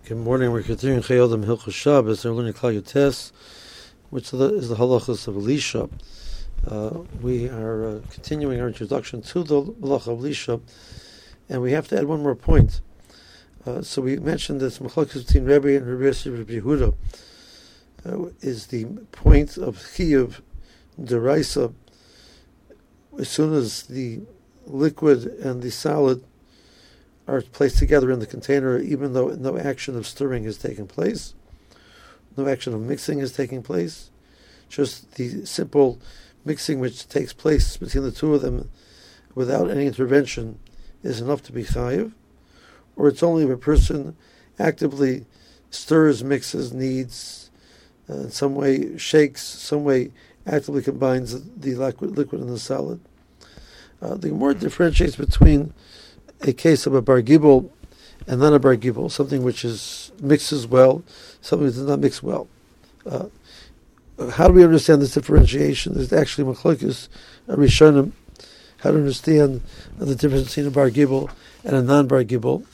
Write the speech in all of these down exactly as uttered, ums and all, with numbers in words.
Good morning. We're continuing Chayodim Hilchos Shabbos. We're learning Klal Yutes, which is the halachas of Elisha. Uh, we are uh, continuing our introduction to the halacha of Elisha, and we have to add one more point. Uh, so we mentioned this machlokes between Rebbe and Rebbe Yossi Rebbe Yehuda uh, is the point of chiyuv deraisa. As soon as the liquid and the solid are placed together in the container, even though no action of stirring has taken place, no action of mixing is taking place, just the simple mixing which takes place between the two of them without any intervention is enough to be chayiv, or it's only if a person actively stirs, mixes, kneads, uh, in some way shakes, some way actively combines the liquid, liquid and the solid. Uh, the Gemara differentiates between a case of a bar gibel and not a bar gibel, something which is mixes well, something that does not mix well. Uh, how do we understand this differentiation? There's actually machlokes rishonim how to understand the difference between a bar gibel and a non-bar gibel.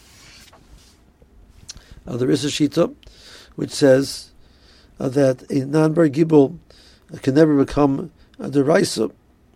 Uh, there is a shita which says uh, that a non-bar gibel can never become a deraisa.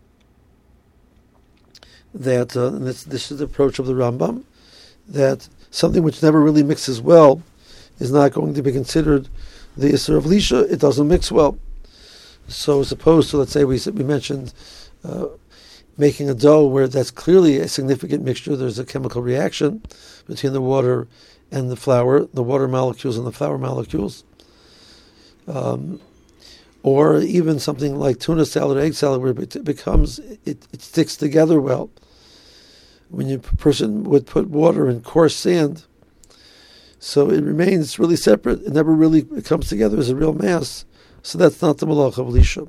That uh, and this, this is the approach of the Rambam, that something which never really mixes well is not going to be considered the Isser of Lisha. It doesn't mix well. So as opposed to, let's say we we mentioned uh, making a dough where that's clearly a significant mixture, there's a chemical reaction between the water and the flour, the water molecules and the flour molecules. Um, or even something like tuna salad or egg salad where it becomes, it, it sticks together well. When a person would put water in coarse sand, so it remains really separate. It never really comes together as a real mass. So that's not the malach of Elisha.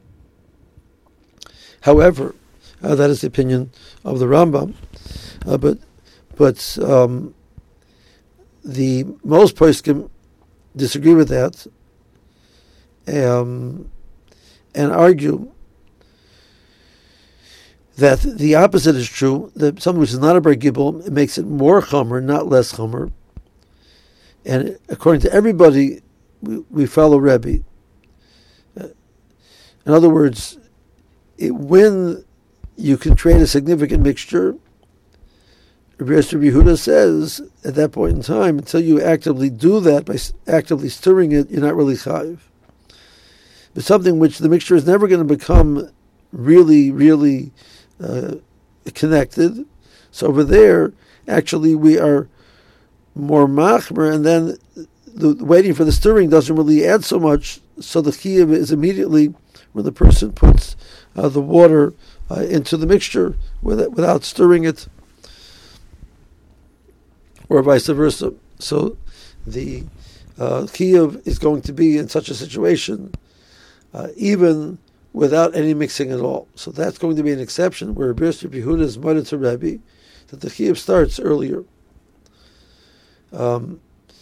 However, uh, that is the opinion of the Rambam. Uh, but but um, the most poskim disagree with that. Um, and argue that the opposite is true, that something which is not a bar gibel, it makes it more chomer, not less chomer. And according to everybody, we, we follow Rebbe. Uh, in other words, it, when you can create a significant mixture, Rebbe Yehuda says, at that point in time, until you actively do that, by actively stirring it, you're not really chayiv. But something which the mixture is never going to become really, really uh, connected. So over there, actually, we are more machmer, and then the, the waiting for the stirring doesn't really add so much. So the chiyuv is immediately when the person puts uh, the water uh, into the mixture without, without stirring it, or vice versa. So the uh, chiyuv is going to be in such a situation Uh, even without any mixing at all. So that's going to be an exception where Rebbe Yehuda is moed to Rebbe, that the chiyuv starts earlier. Um,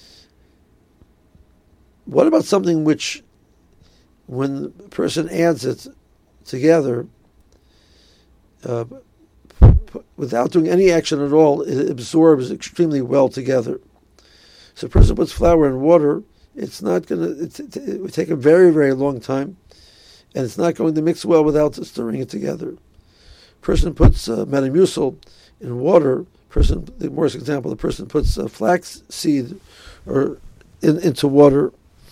what about something which, when the person adds it together, uh, p- without doing any action at all, it absorbs extremely well together? So a person puts flour and water, it's not going to, it, it would take a very, very long time, and it's not going to mix well without stirring it together. Person puts uh, metamucil in water, person, the worst example, the person puts uh, flax seed or in, into water,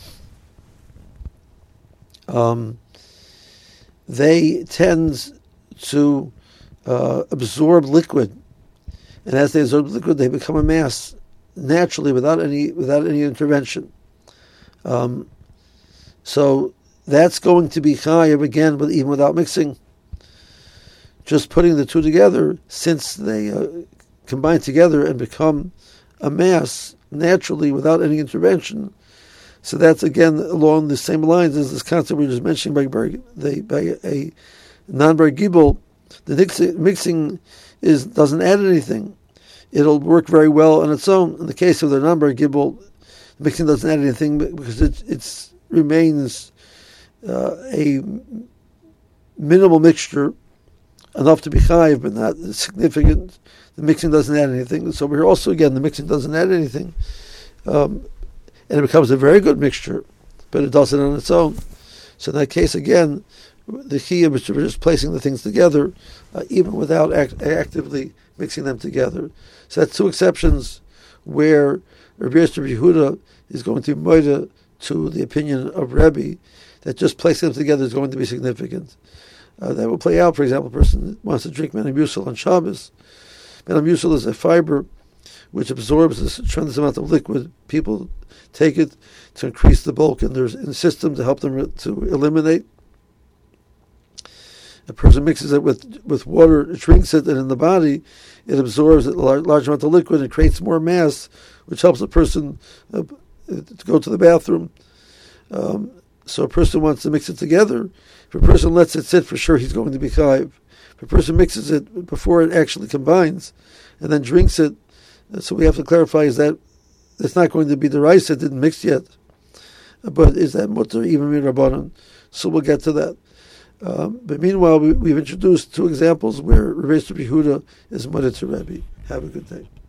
um, they tend to uh, absorb liquid, and as they absorb liquid, they become a mass naturally without any without any intervention. Um, so that's going to be chayiv again, but even without mixing. Just putting the two together, since they uh, combine together and become a mass naturally without any intervention. So that's again along the same lines as this concept we were just mentioning by, bar, the, by a non-bar gibel. The mixing is doesn't add anything. It'll work very well on its own. In the case of the non-bar gibel, mixing doesn't add anything because it it's, remains uh, a minimal mixture, enough to be chayiv, but not significant. The mixing doesn't add anything. So we're also, again, the mixing doesn't add anything. um, and it becomes a very good mixture, but it does it on its own. So in that case, again, the chiyuv is just placing the things together, uh, even without act- actively mixing them together. So that's two exceptions where Rabbi Yehuda is going to be moida to the opinion of Rebbe that just placing them together is going to be significant. Uh, that will play out, for example, a person wants to drink Metamucil on Shabbos. Metamucil is a fiber which absorbs this tremendous amount of liquid. People take it to increase the bulk in their in the system to help them re- to eliminate. A person mixes it with, with water, it drinks it, and in the body it absorbs a large, large amount of liquid and creates more mass, which helps a person uh, to go to the bathroom. Um, so a person wants to mix it together. If a person lets it sit, for sure he's going to be chayiv. If a person mixes it before it actually combines and then drinks it, so we have to clarify, is that it's not going to be the rice that didn't mix yet, but is that mutter even mirabanan? So we'll get to that. Um, but meanwhile, we, we've introduced two examples where Rabbi Yehuda is mutter to Rebbe. Have a good day.